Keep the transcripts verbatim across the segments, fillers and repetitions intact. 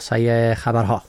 سایه خبرها.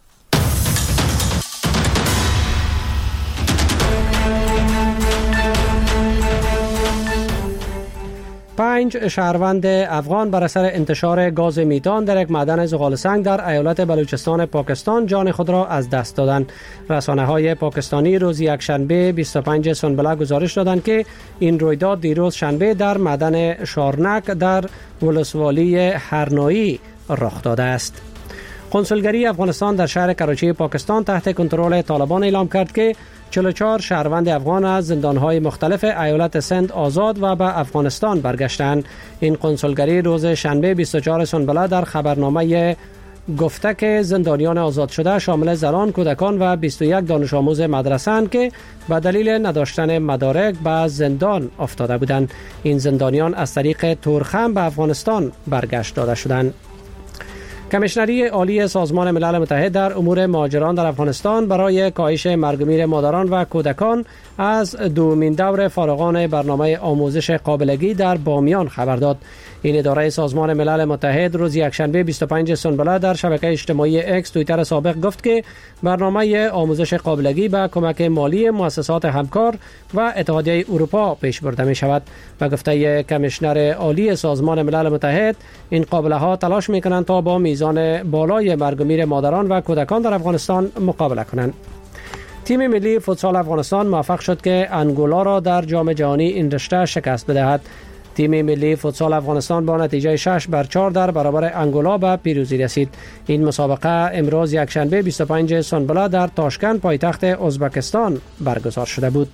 پنج شهروند افغان بر اثر انتشار گاز میتان در یک معدن زغال سنگ در ایالت بلوچستان پاکستان جان خود را از دست دادند. رسانه‌های پاکستانی روز یکشنبه بیست و پنج سنبله گزارش دادند که این رویداد دیروز شنبه در معدن شارنک در ولسوالی هرنایی رخ داده است. کنسولگری افغانستان در شهر کراچی پاکستان تحت کنترل طالبان اعلام کرد که چهل و چهار شهروند افغان از زندان‌های مختلف ایالت سند آزاد و به افغانستان برگشتند. این کنسولگری روز شنبه بیست و چهار سنبله در خبرنامه گفته که زندانیان آزاد شده شامل زنان، کودکان و بیست و یک دانش آموز مدرسه‌اند که به دلیل نداشتن مدارک به زندان افتاده بودند. این زندانیان از طریق تورخم به افغانستان برگشت داده شدند. کمیشنری عالی سازمان ملل متحد در امور مهاجران در افغانستان برای کاهش مرگ و میر مادران و کودکان از دومین دور فارغان برنامه آموزش قابلگی در بامیان خبر داد. این اداره سازمان ملل متحد روز یکشنبه بیست و پنج سنبله در شبکه اجتماعی اکس توییتر سابق گفت که برنامه آموزش قابلگی به کمک مالی مؤسسات همکار و اتحادیه اروپا پیش برده می شود. به گفته کمیشنر عالی سازمان ملل متحد، این قابله ها تلاش می کنند تا با میزان بالای مرگ و میر مادران و کودکان در افغانستان مقابله کنند. تیم ملی فوتسال افغانستان موفق شد که انگولا را در جام جهانی این رشته شکست بدهد. تیم ملی فوتسال افغانستان با نتیجه شش بر چهار در برابر انگولا به پیروزی رسید. این مسابقه امروز یکشنبه بیست و پنج سنبله در تاشکند پایتخت ازبکستان برگزار شده بود.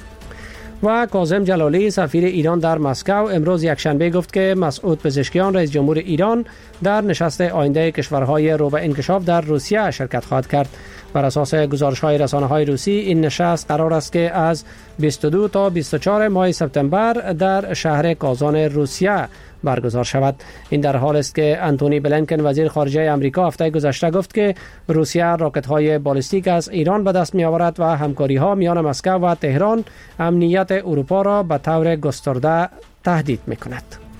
و کاظم جلالی سفیر ایران در مسکو امروز یکشنبه گفت که مسعود پزشکیان رئیس جمهور ایران در نشست آینده کشورهای رو به انکشاف در روسیه شرکت خواهد کرد. بر اساس گزارش‌های رسانه‌های روسی این نشست قرار است که از بیست و دو تا بیست و چهار ماه سپتامبر در شهر کازان روسیه برگزار شود. این در حال است که انتونی بلینکن وزیر خارجه آمریکا هفته گذشته گفت که روسیه راکت‌های بالستیک از ایران به دست می‌آورد و همکاری‌ها میان مسکو و تهران امنیت اروپا را به طور گسترده تهدید می‌کند.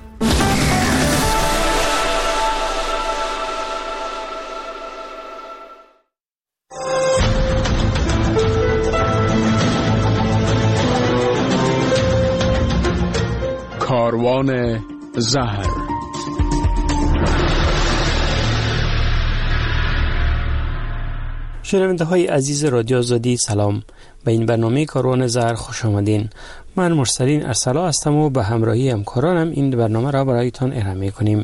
کاروان زهر. شنونده های عزیز رادیو آزادی سلام، به این برنامه کاروان زهر خوش آمدین. من مرسلین ارسلا هستم و به همراهی همکارانم این برنامه را برایتان ارائه کنیم.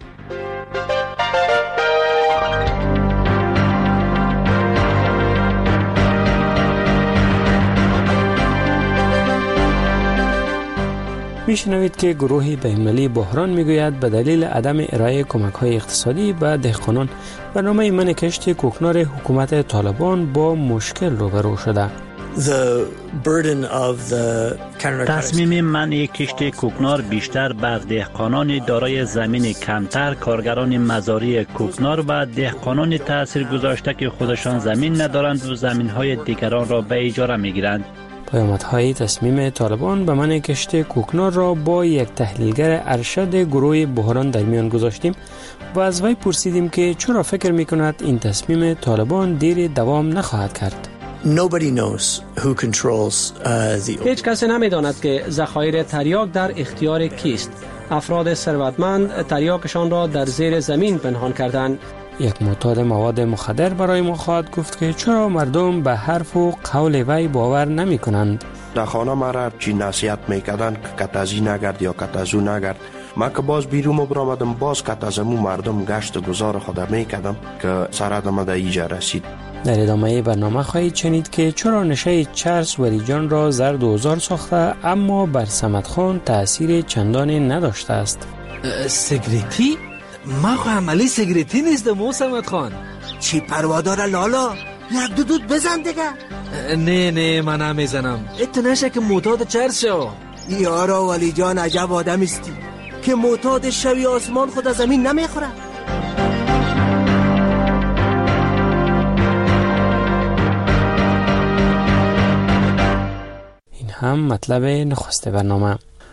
میشنوید که گروه بین‌المللی بحران میگوید به دلیل عدم ارائه کمک‌های اقتصادی به دهقانان برنامه من کشت کوکنار حکومت طالبان با مشکل روبرو شده. تصمیم منع کشت کوکنار بیشتر بر دهقانان دارای زمین کمتر، کارگران مزارع کوکنار و دهقانان تأثیر گذاشته که خودشان زمین ندارند و زمین‌های دیگران را به اجاره می‌گیرند. پیامدهای تصمیم طالبان به منع کشت کوکنار را با یک تحلیلگر ارشد گروه بحران در میان گذاشتیم و از وی پرسیدیم که چرا فکر می‌کند این تصمیم طالبان دیر دوام نخواهد کرد. هیچ کسی نمی‌داند که ذخایر تریاک در اختیار کیست. افراد ثروتمند تریاکشان را در زیر زمین پنهان کردند. یک معتاد مواد مخدر برای ما خواهد گفت که چرا مردم به حرف و قول وی باور نمی کنند. در خانه مرا چی نصیحت میکردن که کتازی نگرد یا کتازو نگرد. ما که باز بیرون برآمدم باز کتازمو مردم گشت گذار خود میکردم که سرادم در ایجا رسید. در ادامه برنامه خواهید شنید که چرا نشه چرس ولیجان را زرد و زار ساخته اما بر صمد خان تأثیر چندانی نداشته است. سیگریتی؟ ما خو عملی سیگریتی نیستم او صمد خان. چی پروا داره لالا؟ یک دو دود بزن دیگه. نه نه من نمیزنم. ات نشه که معتاد چرس شو. یارا ولی جان عجب آدم استی که معتاد شوی آسمان خود از زمین نمیخوره. این هم مطلب نخست برنامه.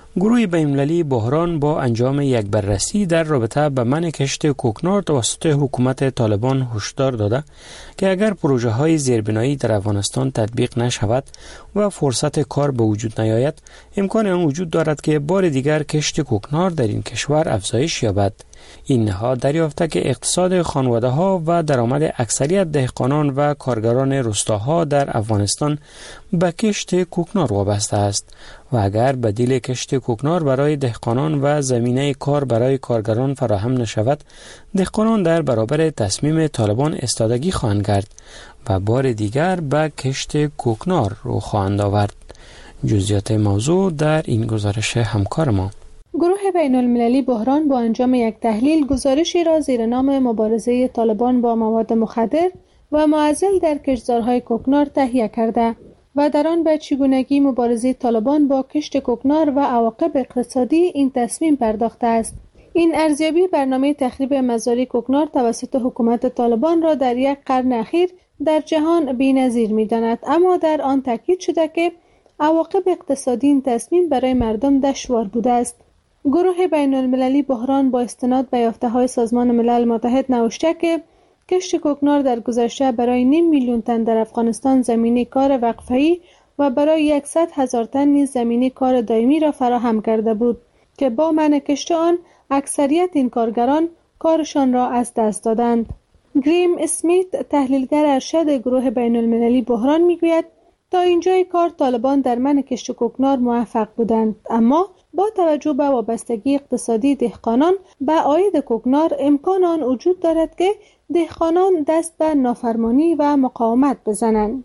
گروه بین‌المللی بحران با انجام یک بررسی در رابطه به منع کشت کوکنار توسط حکومت طالبان هشدار داده که اگر پروژه های زیربنایی در افغانستان تطبیق نشود و فرصت کار به وجود نیاید، امکان آن وجود دارد که بار دیگر کشت کوکنار در این کشور افزایش یابد. این نهاد دریافته که اقتصاد خانواده ها و درآمد اکثریت دهقانان و کارگران روستاها در افغانستان به کشت کوکنار وابسته است و اگر بدیل کشت کوکنار برای دهقانان و زمینه کار برای کارگران فراهم نشود، دهقانان در برابر تصمیم طالبان استادگی خواهند کرد و بار دیگر به کشت کوکنار رو خواهند آورد. جزئیات موضوع در این گزارش همکار ما. گروه بین المللی بحران با انجام یک تحلیل گزارشی را زیر نام مبارزه طالبان با مواد مخدر و معضل در کشتزارهای کوکنار تهیه کرده و در آن به چگونگی مبارزه طالبان با کشت کوکنار و عواقب اقتصادی این تصمیم پرداخته است. این ارزیابی برنامه تخریب مزارع کوکنار توسط حکومت طالبان را در یک قرن اخیر در جهان بی‌نظیر می‌داند، اما در آن تاکید شده که عواقب اقتصادی این تصمیم برای مردم دشوار بوده است. گروه بین المللی بحران با استناد به یافته‌های سازمان ملل متحد نوشته که کشت کوکنار در گذشته برای نیم میلیون تن در افغانستان زمینه کار وقفه‌ای و برای صد هزار تن نیز زمینه کار دائمی را فراهم کرده بود که با منع کشت آن اکثریت این کارگران کارشان را از دست دادند. گریم اسمیت، تحلیلگر ارشد گروه بین المللی بحران، میگوید تا اینجای کار طالبان در منع کشت کوکنار موفق بودند، اما با توجه به وابستگی اقتصادی دهقانان به عاید کوکنار امکان آن وجود دارد که دهقانان دست به نافرمانی و مقاومت بزنند.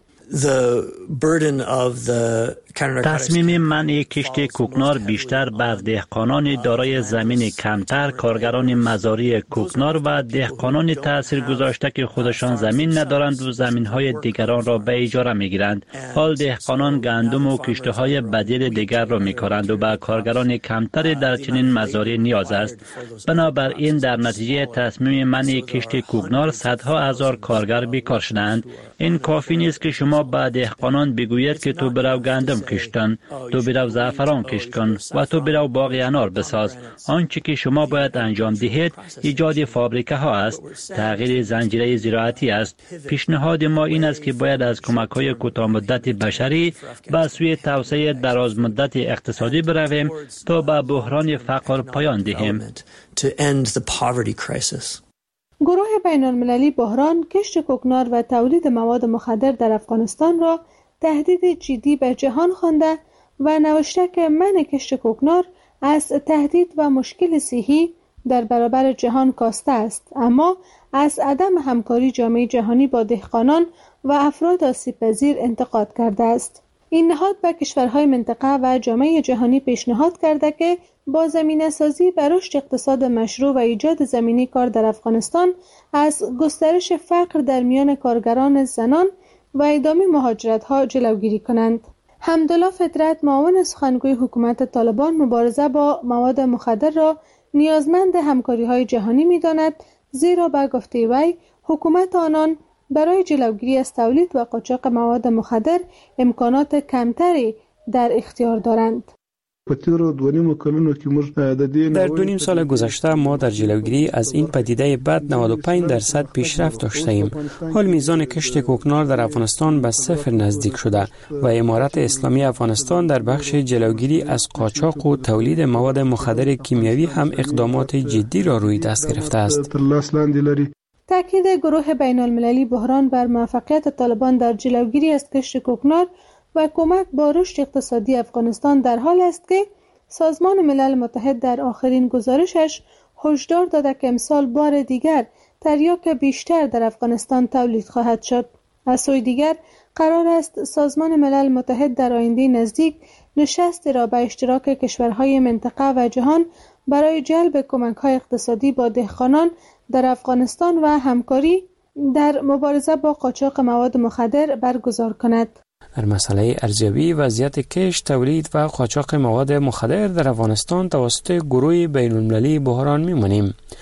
تصمیم منع کشت کوکنار بیشتر بر دهقانان دارای زمین کمتر، کارگران مزارع کوکنار و دهقانان تأثیر گذاشته که خودشان زمین ندارند و زمین‌های دیگران را به اجاره می‌گیرند. حال دهقانان گندم و کشت‌های بدیل دیگر را می‌کارند و به کارگران کمتر در چنین مزارع نیاز است. بنابراین در نتیجه تصمیم منع کشت کوکنار صدها هزار کارگر بیکار شدند. این کافی نیست که شما به دهقانان بگوید که تو برو گندم کشتن، تو برو زعفران کشت کن و تو برو باغ انار بساز. آنچه که شما باید انجام دهید ایجاد فابریکه ها است، تغییر زنجیره زراعتی است. پیشنهاد ما این است که باید از کمک های کوتاه مدت بشری به سوی توسعه دراز مدت اقتصادی برویم تا به بحران فقر پایان دهیم. گروه بین المللی بحران کشت کوکنار و تولید مواد مخدر در افغانستان را تهدید جدی به جهان خوانده و نوشته که منع کشت کوکنار از تهدید و مشکل صحی در برابر جهان کاسته است، اما از عدم همکاری جامعه جهانی با دهقانان و افراد آسیب‌پذیر انتقاد کرده است. این نهاد به کشورهای منطقه و جامعه جهانی پیشنهاد کرده که با زمینه‌سازی بر رشد اقتصاد مشروع و ایجاد زمینه کار در افغانستان از گسترش فقر در میان کارگران زنان و ادامه مهاجرت‌ها جلوگیری کنند. حمدالله فطرت، معاون سخنگوی حکومت طالبان، مبارزه با مواد مخدر را نیازمند همکاری‌های جهانی می‌داند، زیرا به گفته وی حکومت آنان برای جلوگیری از تولید و قاچاق مواد مخدر امکانات کمتری در اختیار دارند. در دو نیم سال گذشته ما در جلوگیری از این پدیده بد نود و پنج درصد پیشرفت داشته ایم. حال میزان کشت کوکنار در افغانستان به صفر نزدیک شده و امارت اسلامی افغانستان در بخش جلوگیری از قاچاق و تولید مواد مخدر کیمیایی هم اقدامات جدی را روی دست گرفته است. تاکید گروه بین المللی بحران بر موفقیت طالبان در جلوگیری از کشت کوکنار و کمک با رشد اقتصادی افغانستان در حال است که سازمان ملل متحد در آخرین گزارشش هشدار داده که امسال بار دیگر تریاک بیشتر در افغانستان تولید خواهد شد. از سوی دیگر قرار است سازمان ملل متحد در آینده نزدیک نشستی را به اشتراک کشورهای منطقه و جهان برای جلب کمک‌های اقتصادی با دهقانان در افغانستان و همکاری در مبارزه با قاچاق مواد مخدر برگزار کند. در مسئله ارزیابی وضعیت کشت، تولید و قاچاق مواد مخدر در افغانستان توسط گروه بین المللی بحران می‌مانیم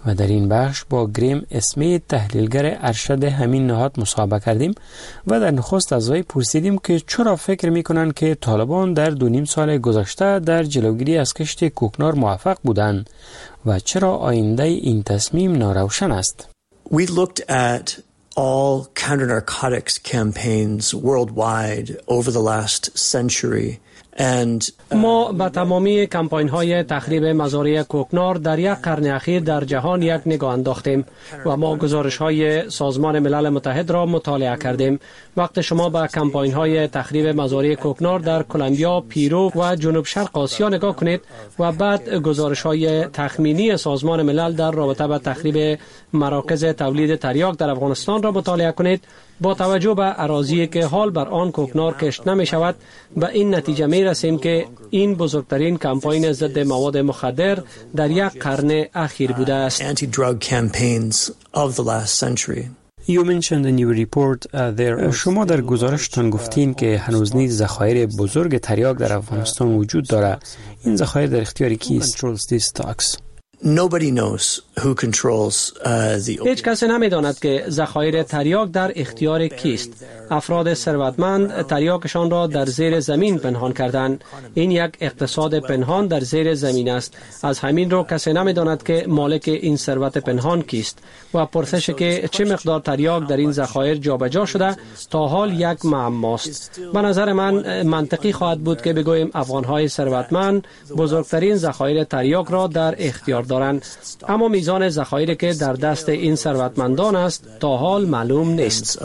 و در این بخش با گریم اسمی تحلیلگر ارشد همین نهاد مصاحبه کردیم و در نخست از وی پرسیدیم که چرا فکر میکنند که طالبان در دو نیم سال گذشته در جلوگیری از کشت کوکنار موفق بودند و چرا آینده این تصمیم ناروشن است. We looked at all counter-narcotics campaigns worldwide over the last century. ما به تمامی کمپاین های تخریب مزارع کوکنار در یک قرن اخیر در جهان یک نگاه انداختیم و ما گزارش های سازمان ملل متحد را مطالعه کردیم. وقت شما به کمپاین های تخریب مزارع کوکنار در کلمبیا، پیرو و جنوب شرق آسیا نگاه کنید و بعد گزارش های تخمینی سازمان ملل در رابطه با تخریب مراکز تولید تریاک در افغانستان را مطالعه کنید، با توجه به اراضی که حال بر آن کوکنار کشت نمی شود به این نتیجه می رسیم که این بزرگترین کمپاین ضد مواد مخدر در یک قرن اخیر بوده است. You mentioned in your report, uh, there شما در گزارشتان گفتین که هنوز نیز ذخایر بزرگ تریاک در افغانستان وجود داره. این ذخایر در اختیار کیست؟ Nobody knows who controls uh, the هیچ کسی نمیداند که ذخایر تریاک در اختیار کیست. افراد ثروتمند تریاکشان را در زیر زمین پنهان کردند. این یک اقتصاد پنهان در زیر زمین است. از همین رو کسی نمیداند که مالک این ثروت پنهان کیست و پرسش که چه مقدار تریاک در این ذخایر جابجا شده تا حال یک معماست. به نظر من منطقی خواهد بود که بگوییم افغان‌های ثروتمند بزرگترین ذخایر تریاک را در اختیار دارند، اما میزان ذخایری که در دست این ثروتمندان است تا حال معلوم نیست.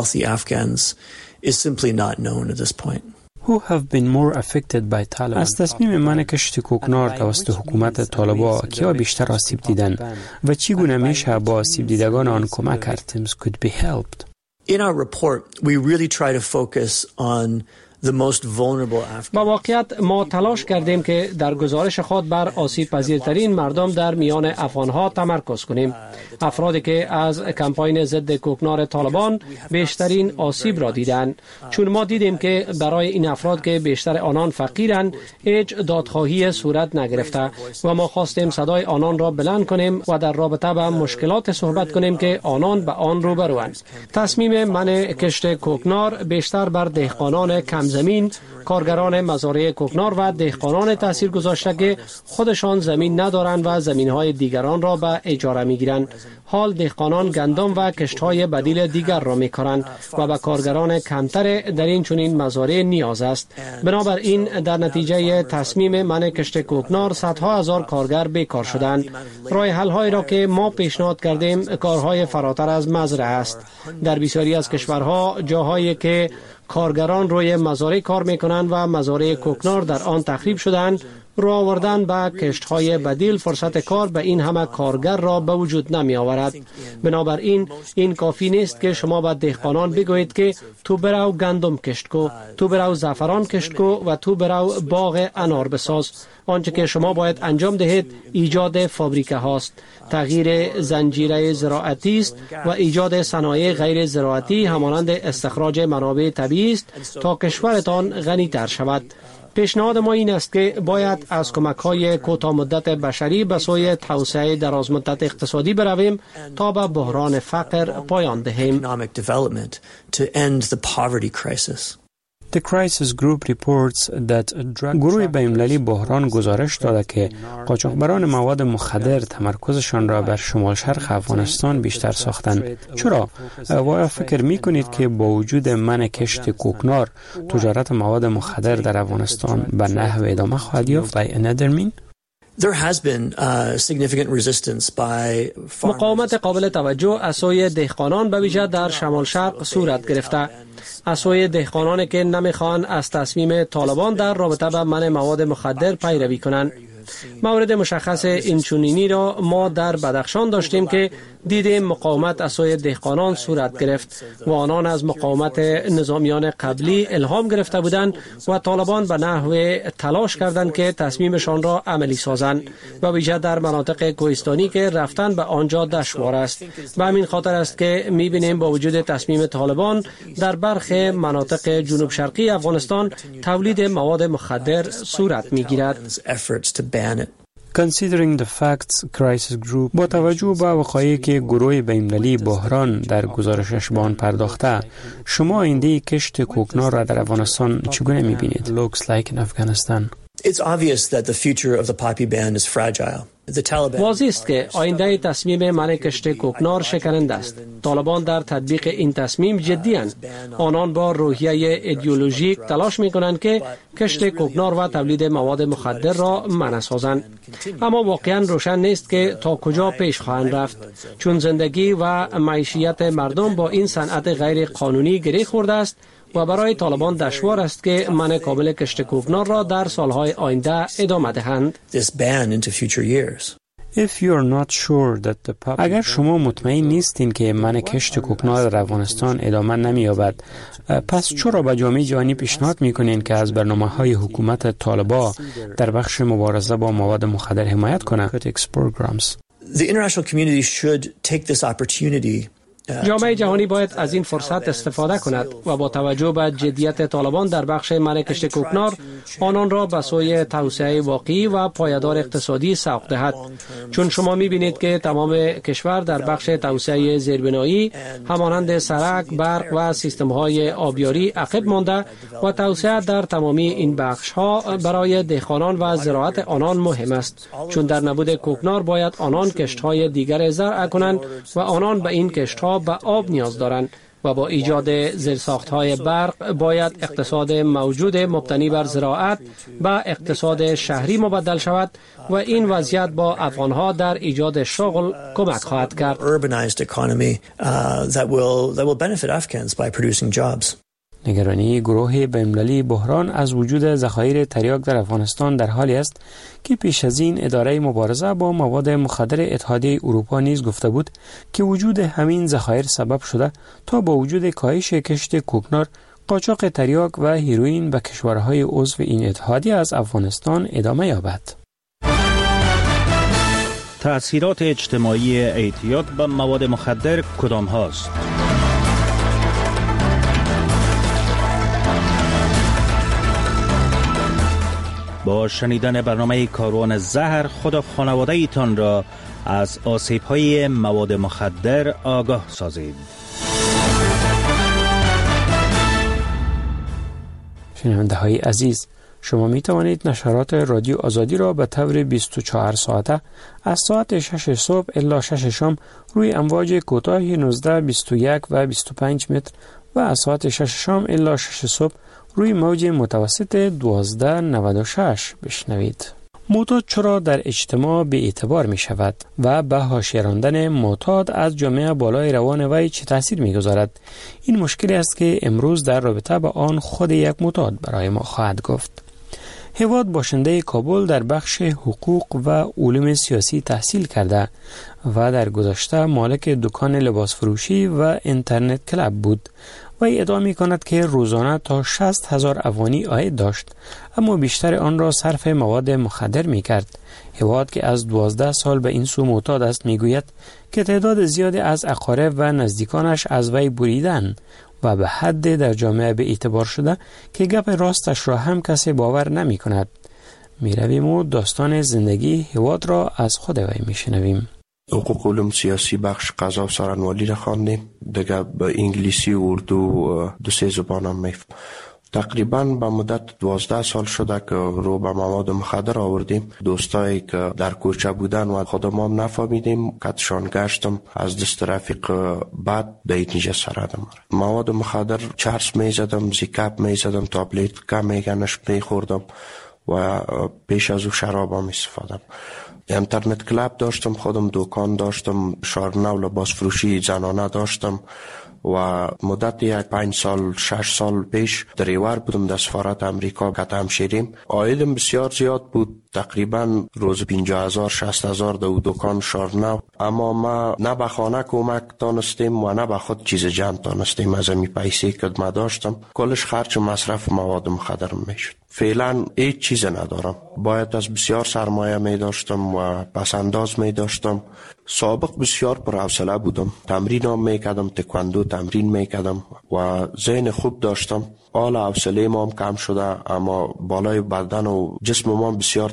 Who have been more affected by Taliban? از تصمیم منع کشت کوکنار توسط حکومت طالبان کیا بیشتر آسیب دیدند و چگونه میشه با آسیب دیدگان آن کمک کرد؟ could be helped. In our report, we really try to focus on the most vulnerable Afghans. با واقعیت ما تلاش کردیم که در گزارش خود بر آسیب پذیرترین مردم در میان افغانها تمرکز کنیم. افرادی که از کمپاین ضد کوکنار طالبان بیشترین آسیب را دیدند، چون ما دیدیم که برای این افراد که بیشتر آنان فقیرند هیچ دادخواهی صورت نگرفته و ما خواستیم صدای آنان را بلند کنیم و در رابطه با مشکلات صحبت کنیم که آنان به آن روبروند. تصمیم منع کشت کوکنار بیشتر بر دهقانان کم زمین، کارگران مزارع کوکنار و دهقانان تاثیر گذاشته که خودشان زمین ندارند و زمین‌های دیگران را به اجاره می‌گیرند. حال دهقانان گندم و کشت‌های بدیل دیگر را می‌کارند و به کارگران کمتر در این چنین مزارع نیاز است. بنابراین در نتیجه تصمیم منع کشت کوکنار صدها هزار کارگر بیکار شدند. راه حل‌هایی را که ما پیشنهاد کردیم کارهای فراتر از مزرعه است. در بسیاری از کشورها جاهایی که کارگران روی مزارع کار میکنند و مزارع کوکنار در آن تخریب شدند، رو آوردن به کشت‌های بدیل فرصت کار به این همه کارگر را به وجود نمی آورد. بنابراین این کافی نیست که شما به دهقانان بگویید که تو برو گندم کشت کو، تو برو زعفران کشت کو و تو برو باغ انار بساز. آنچه که شما باید انجام دهید ایجاد فابریکه هاست، تغییر زنجیره زراعتی است و ایجاد صنایع غیر زراعتی همانند استخراج منابع طبیعی است تا کشورتان غنی تر شود. پیشنهاد ما این است که باید از کمک‌های کوتاه مدت بشری به سوی توسعه دراز مدت اقتصادی برویم تا به بحران فقر پایان دهیم. The Crisis Group reports that گروه بین‌المللی بحران گزارش داده که قاچاقبران مواد مخدر تمرکزشان را بر شمال شرق افغانستان بیشتر ساختند. چرا؟ و فکر می‌کنید که با وجود منع کشت کوکنار تجارت مواد مخدر در افغانستان به نحو ادامه خواهد یافت؟ by another mean? There has been uh, significant resistance by مقاومت قابل توجه از سوی دهقانان به ویژه در شمال شرق صورت گرفته. از سوی دهقانانی که نمیخوان از تصمیم طالبان در رابطه با منع مواد مخدر پیروی کنند. مورد مشخص اینچنینی را ما در بدخشان داشتیم که دیدیم مقاومت از سوی دهقانان صورت گرفت و آنان از مقاومت نظامیان قبلی الهام گرفته بودند و طالبان به نحو تلاش کردند که تصمیمشان را عملی سازند و ویژه در مناطق کوهستانی که رفتن به آنجا دشوار است. به همین خاطر است که می‌بینیم با وجود تصمیم طالبان در برخی مناطق جنوب شرقی افغانستان تولید مواد مخدر صورت می‌گیرد. Considering the facts crisis group با توجه به وقایعی که گروه بین‌المللی بحران در گزارشش به آن پرداخته، شما آینده کشت کوکنار را در افغانستان چگونه می‌بینید؟ Looks like in Afghanistan. It's obvious that the future of the poppy ban is fragile. واضح است که آینده تصمیم منع کشت کوکنار شکننده است. طالبان در تطبیق این تصمیم جدی‌اند. آنان با روحیه ایدئولوژیک تلاش می‌کنند که کشت کوکنار و تولید مواد مخدر را منع سازند. اما واقعاً روشن نیست که تا کجا پیش خواهند رفت، چون زندگی و معیشت مردم با این صنعت غیر قانونی گره خورده است و برای طالبان دشوار است که منع کامل کشت کوکنار را در سالهای آینده ادامه دهند. If you're not sure that the pub... اگر شما مطمئن نیستین که منع کشت کوکنار در افغانستان ادامه نمی‌یابد، پس چرا به جامعه جهانی پیشنهاد می‌کنین که از برنامه‌های حکومت طالبان در بخش مبارزه با مواد مخدر حمایت کنه؟ The international community should take this opportunity. جامعه جهانی باید از این فرصت استفاده کند و با توجه به جدیت طالبان در بخش منع کشت کوکنار آنان را به سوی توسعه واقعی و پایدار اقتصادی سوق دهد، چون شما می‌بینید که تمام کشور در بخش توسعه زیربنایی همانند سرک، برق و سیستم‌های آبیاری عقب مانده و توسعه در تمامی این بخش‌ها برای دهقانان و زراعت آنان مهم است، چون در نبود کوکنار باید آنان کشت‌های دیگر زرع کنند و آنان به این کشت‌ها به آب نیاز دارند و با ایجاد زیرساخت‌های برق باید اقتصاد موجود مبتنی بر زراعت به اقتصاد شهری مبدل شود و این وضعیت با افغان‌ها در ایجاد شغل کمک خواهد کرد. نگرانی گروه بین‌المللی بحران از وجود ذخایر تریاک در افغانستان در حالی است که پیش از این اداره مبارزه با مواد مخدر اتحادیه اروپا نیز گفته بود که وجود همین ذخایر سبب شده تا با وجود کاهش کشت کوکنار، قاچاق تریاک و هیروئین به کشورهای عضو این اتحادیه از افغانستان ادامه یابد. تأثیرات اجتماعی اعتیاد به مواد مخدر کدام هاست؟ با شنیدن برنامه کاروان زهر خود و خانواده ایتان را از آسیب‌های مواد مخدر آگاه سازید. شنونده های عزیز، شما می توانید نشرات رادیو آزادی را به طور بیست و چهار ساعته از ساعت شش صبح الی شش شام روی امواج کوتاه نوزده، بیست و یک و بیست و پنج متر و از ساعت شش شام الی شش صبح روی موج متوسط دوازده نود و شش بشنوید. معتاد چرا در اجتماع به اعتبار می شود و به حاشیه راندن معتاد از جامعه بالای روان وی چه تاثیر می گذارد؟ این مشکلی است که امروز در رابطه با آن خود یک معتاد برای ما خواهد گفت. هیواد باشنده کابل در بخش حقوق و علوم سیاسی تحصیل کرده و در گذشته مالک دکان لباس فروشی و اینترنت کلاب بود و ادعا می کند که روزانه تا شصت هزار افغانی عاید داشت، اما بیشتر آن را صرف مواد مخدر می کرد. هیواد که از دوازده سال به این سو معتاد است می گوید که تعداد زیادی از اقارب و نزدیکانش از وی بریدن و به حد در جامعه به اعتبار شده که گپ راستش را هم کسی باور نمی کند. می رویم و داستان زندگی هیواد را از خود وی می شنویم. حقوق علوم سیاسی بخش قضا و سارنوالی را خواندیم، دیگه به انگلیسی و اردو دو سه زبان هم میفهم. تقریبا به مدت دوازده سال شده که رو به مواد مخدر آوردیم. دوستایی که در کوچه بودن و خودمون نفهمیدیم کتشان گشتم از دست رفیق بعد به اینجا سردم. مواد مخدر چرس میزدم، زیکاپ میزدم، تابلیت که میگنش میخوردم و پیش از او شراب هم استفادم. اینترنت کلاب داشتم، خودم دکان داشتم، شارنو لباس فروشی زنانه داشتم و مدت یک پنج سال شش سال پیش دریور بودم در سفارت امریکا کتم شیریم. عایدم بسیار زیاد بود، تقریبا روز پنجاه هزار شصت هزار دو دکان شارنو، اما ما نه به خانه کمک تانستیم و نه به خود چیز جمع تانستیم. از امی پیسی که ما داشتم کلش خرچ مصرف مواد مخدر میشد. فعلا هیچ چیز ندارم، باید از بسیار سرمایه می داشتم و پس انداز می داشتم. سابق بسیار پرحوصله بودم، تمرین هم می کردم، تکواندو تمرین می کردم و ذهن خوب داشتم. حال حوصله ما هم کم شده، اما بالای بدن و جسم ما بسیار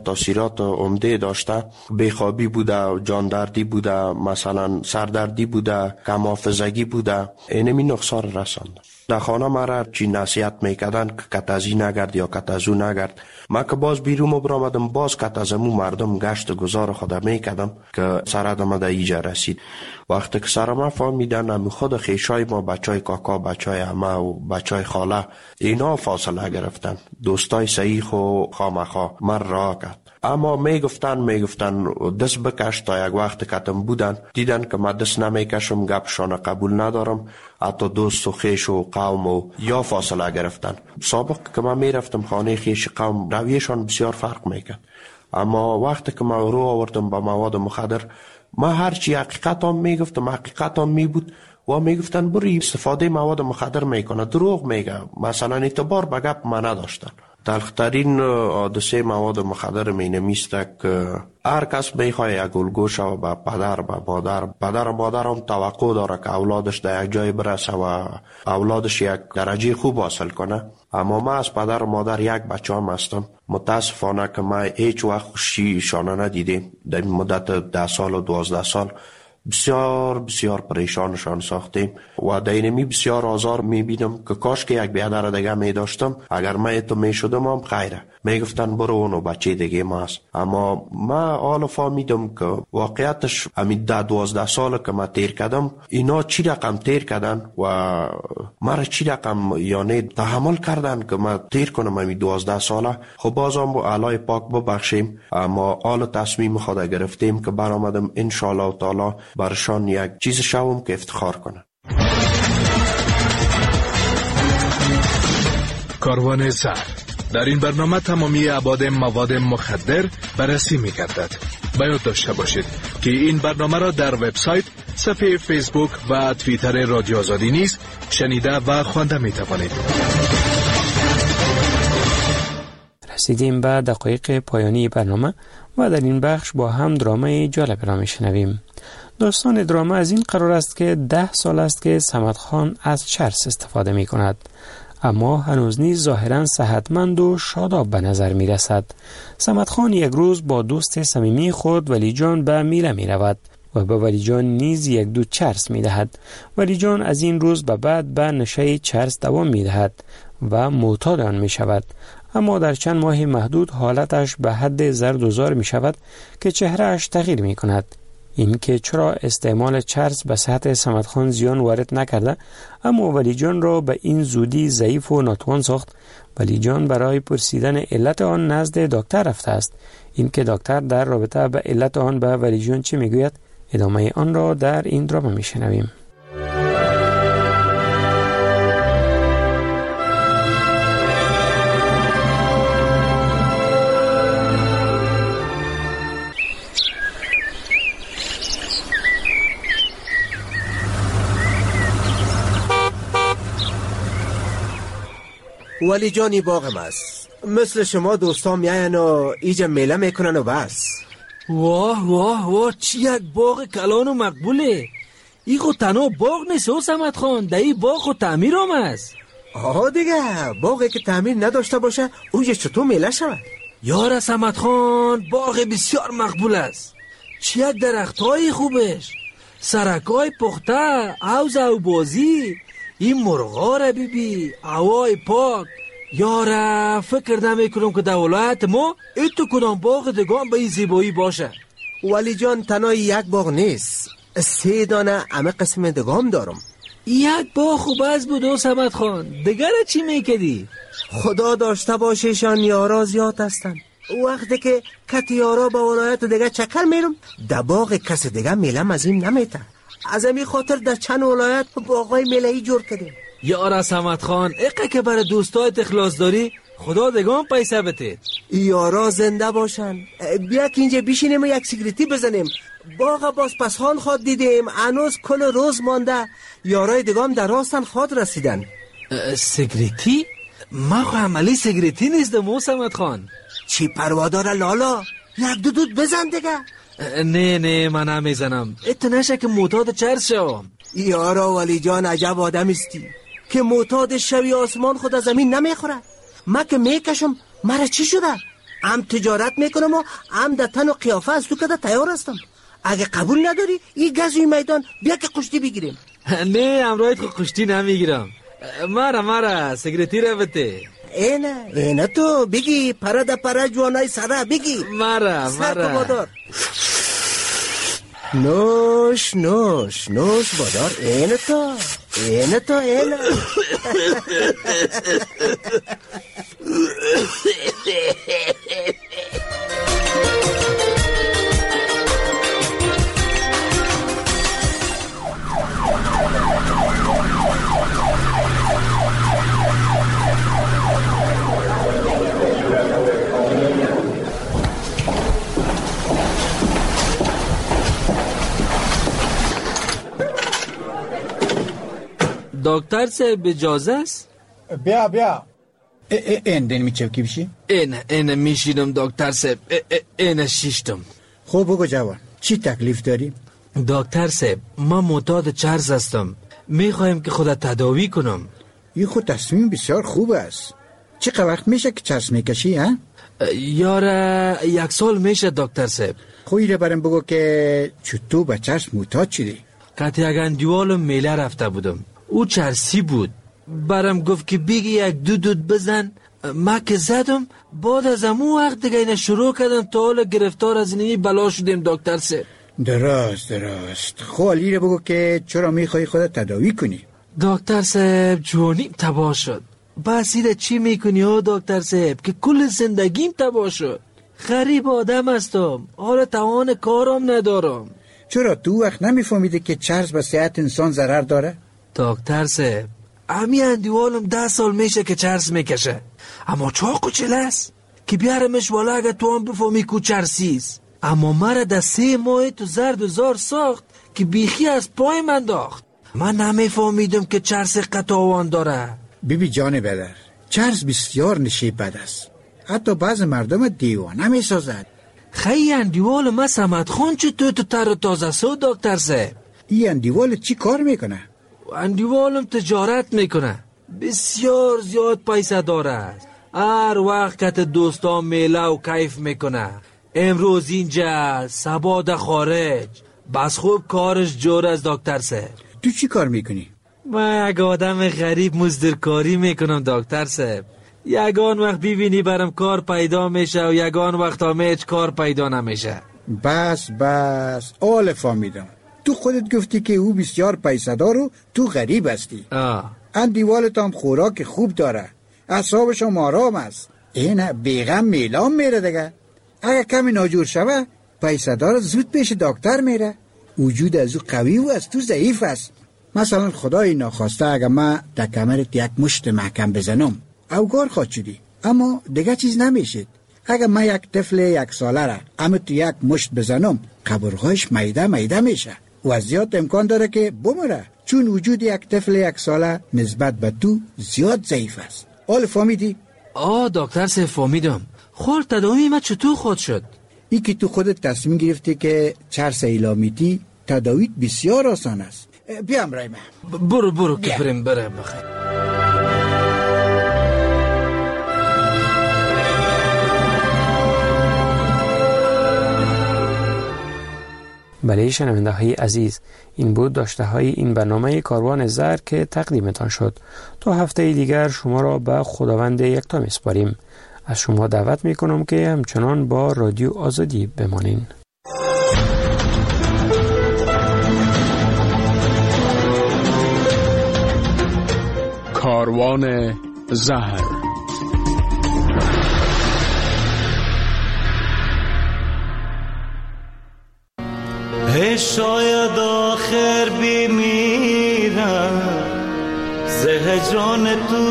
تاثیرات عمده داشته. بیخوابی بوده، جاندردی بوده، مثلا سردردی بوده، کم حافظگی بوده، اینمی نقصان رسانده. در خانه مرا چی نصیحت میکردن که کتازی نگرد یا کتازو نگرد. ما که باز بیرون برآمدم، باز کتازمو مردم گشت گذار خود میکردم که سرم در ایجا رسید. وقتی که سرم فهمیدن امی خود خیشای ما، بچای کاکا، بچای عمه و بچای خاله، اینا فاصله گرفتن. دوستای صحیح و خامخا من راه کرد. اما میگفتن میگفتن دست بکش. تا یک وقت کتم بودن دیدن که من دست نمیکشم، گپشان قبول ندارم، حتی دوست و خیش و قوم و یا فاصله گرفتن. سابق که من میرفتم خانه خیش قوم، رویشان بسیار فرق میکرد. اما وقتی که من رو آوردم با مواد مخدر، ما هرچی حقیقت هم میگفتم حقیقت هم میبود و میگفتن بری استفاده مواد مخدر میکنه، دروغ میگه، مثلا اعتبار به گپ من نداشتن. تلخترین حادثه مواد مخدر می نمیسته که هر کس میخواه یک الگو شو به پدر به مادر. پدر و مادر هم توقع داره که اولادش در یک جای برسه و اولادش یک درجه خوب حاصل کنه. اما ما از پدر و مادر یک بچه هم هستم. متاسفانه که ما هیچ وقت خوشی شانه ندیدیم. در مدت ده سال و دوازده سال بسیار بسیار پریشانشان ساختیم و دینمی بسیار آزار میبینم که کاش که یک بیادر دیگه میداشتم. اگر من تو میشدم هم خیره، میگفتن برو اونو بچه دیگه ما هست. اما ما حالا فهمیدم که واقعیتش همین ده دوازده سال که من تیر کردم، اینا چی رقم تیر کردن و مرا چی رقم یعنی تحمل کردن که من تیر کنم همین دوازده ساله. خب بازم با اعلی پاک ببخشیم. اما حالا تصمیم خود گرفتیم که برآمدم انشالله تعالی برشان یک چیز شوم که افتخار کنه. کاروان زهر. در این برنامه تمامی ابعاد مواد مخدر بررسی می‌گردد. باید داشته باشید که این برنامه را در وبسایت، صفحه فیسبوک و توییتر رادیو آزادی نیز شنیده و خوانده می‌توانید. رسیدیم به دقایق پایانی برنامه و در این بخش با هم درامای جالب را می‌شنویم. داستان دراما از این قرار است که ده سال است که صمد خان از چرس استفاده می کند، اما هنوز نیز ظاهراً صحتمند و شاداب به نظر می رسد. صمد خان یک روز با دوست صمیمی خود ولی جان به میله می رود و به ولی جان نیز یک دو چرس می دهد. ولی جان از این روز به بعد به نشه چرس دوام می دهد و معتاد آن می شود. اما در چند ماه محدود حالتش به حد زرد و زار می شود که چهرهش تغییر می کند. این که چرا استعمال چرس به صحت صمد خان زیان وارد نکرده، اما ولی جان را به این زودی ضعیف و ناتوان ساخت. ولی جان برای پرسیدن علت آن نزد دکتر رفته است. این که دکتر در رابطه به علت آن به ولی جان چی میگوید، ادامه آن را در این دراما میشنویم. ولی جانی باغم است. مثل شما دوستان میاین و ایجا میله میکنن و بس. واه واه واه، چی یک باغ کلان و مقبوله. ای خود تنها باغ نیست او صمد خان، در ای باغ خود تعمیر هم است. آها دیگه، باغی که تعمیر نداشته باشه اویه چطور میله شود؟ یار صمد خان، باغ بسیار مقبول است. چی یک درخت های خوبش، سرک های پخته، عوض او بازی، این مرغا را بیبی، هوای پاک. یاره فکر نمی کنم که در ولایت ما ایتو کدام باغ دگان به این زیبایی باشه. ولی جان تنها یک باغ نیست، سه دانه همه قسم دگام دارم. یک باغ خوب از بود او صمد خان، دیگر چی میکدی؟ خدا داشته باشه شان یارا زیاد هستن. وقتی که کت یارا به ولایت دیگه چکر میرم، در باغ کس دیگه میلم از این نمیته. از همین خاطر در چند ولایت باغای میلهی جور کردیم. یارا صمد خان، اقه که برای دوستایت اخلاص داری، خدا دگان پیسه بتید. یارا زنده باشن. بیا که اینجا بیشینیم و یک سیگریتی بزنیم. باغ باز پس خان خواد دیدیم، هنوز کل روز مانده. یارای دگام در راستن خواد رسیدن. سیگریتی؟ ما خو عملی سیگریتی نیستم او صمد خان. چی پروادار لالا، یک دو دود بزن دیگه. نه نه من نمیزنم، ات نشه که معتاد چرس شوم. یارا ولی جان عجب آدم استی که معتاد شوی آسمان خود از زمین نمیخوره. ما که میکشم مرا چی شده؟ هم تجارت میکنم و هم در تن و قیافه از تو کده تیار هستم. اگه قبول نداری این گز این میدان بیا که کشتی بگیریم. نه امروز خود کشتی نمیگیرم. مارا مارا سیگریتی رو بده. اینه اینه تو بگی پرا دا پرا جوانای سرا بگی مارا مارا بادار. نوش نوش نوش بادار. اینه تو اینه تو اینه دکتر صاحب اجازه است؟ بیا بیا این دین میچه کی بشی؟ این این میشیدم دکتر صاحب. این شیشتم. خوب بگو جوان چی تکلیف داری؟ دکتر صاحب ما معتاد چرس هستم. میخوایم که خودت تداوی کنم. این خود تصمیم بسیار خوب است. چقدر وقت میشه که چرس میکشی ها؟ یاره یک سال میشه دکتر صاحب. خویی رو برم بگو که چطور به چرس معتاد شدی؟ کتی اگه دیوال میله رفته بودم. او چرسی بود. برام گفت که بگی یک دو دود بزن. ما که زدم بعد از امو وقت دیگه اینه شروع کردم تا حالا گرفتار از اینی بلا شدیم دکتر صاحب. درست درست. خوالی رو بگو که چرا میخوای خودت تداوی کنی؟ دکتر صاحب جوانیم تباه شد. بس ایره چی میکنی ها دکتر صاحب که کل زندگیم تباه شد. غریب آدم هستم. حالا توان کارم ندارم. چرا تو وقت نمیفهمیده که چرس به صحت انسان ضرر داره؟ دکتر صاحب امی اندیوالم ده سال میشه که چرس میکشه. اما چاقو چل است که بیارمش والا اگه تو هم بفهمی کو چرسیست. اما مرا ده سه ماه تو زرد و زار ساخت که بیخی از پای من داخت. من نمیفهمیدم که چرس قطاوان داره. بیبی جان بدر چرس بسیار نشیب بد است. حتی بعض مردم دیوانه میسازد. خیلی اندیوال ما سمت خون چه تو تو تر و تازه سو دکتر صاحب. این اندیوال چی کار میکنه؟ اندیوالم تجارت میکنه. بسیار زیاد پیسه داره. هر وقت که دوستان میله و کیف میکنه. امروز اینجا سبا خارج. بس خوب کارش جور از دکتر صاحب. تو چی کار میکنی؟ من یک آدم غریب مزدورکاری میکنم دکتر صاحب. یگان وقت ببینی برم کار پیدا میشه و یگان وقت هم هیچ کار پیدا نمیشه. بس بس آل فهمیدم. تو خودت گفتی که او بسیار پیسه دار و تو غریب هستی. آه. اندیوالت هم خوراک خوب داره. اعصابش هم آرام است. این بیغم میلام میره دیگه. اگه کمی ناجور شوه پیسه دار زود پیش دکتر میره. وجود از او قوی و از تو ضعیف است. مثلا خدای ناخواسته اگه من در کمرت یک مشت محکم بزنم اوگار خواد شدی، اما دیگه چیز نمیشد. اگه من یک طفل یک ساله را اما تو یک مشت بزنم قبرهایش میده میده میشه و از زیاد امکان داره که بمره، چون وجود یک طفل یک ساله نسبت به تو زیاد ضعیف است. حال فهمیدی؟ آه دکتر صاحب فهمیدم. خور تداوی من چطور خود شد؟ ای که تو خودت تصمیم گرفتی که چرس ایلامیتی تداویت بسیار آسان است. بیام رای من. برو برو که بریم بریم بخیر. بله شنونده های عزیز، این بود داشته های این برنامه کاروان زر که تقدیمتان شد. تا هفته دیگر شما را به خداوند یکتا میسپاریم. از شما دعوت میکنم که همچنان با رادیو آزادی بمانین. کاروان زهر. شاید آخر بمیرم زهجان تو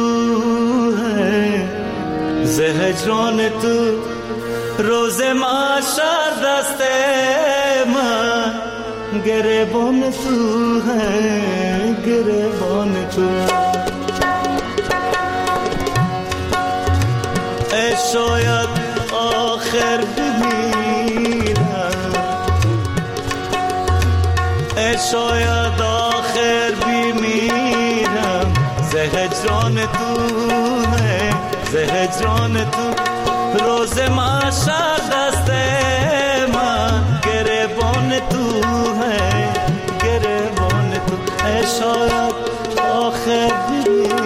ہے، زهجان تو روز محشر دست من گریبان تو ہے، گریبان تو. ای شاید آخر بمیرم، شاید آخر بمیرم زهجان تو ہے، زهجان تو روز روز محشر دست من گریبان تو ہے، گریبان تو ہے، شاید آخر بمیرم.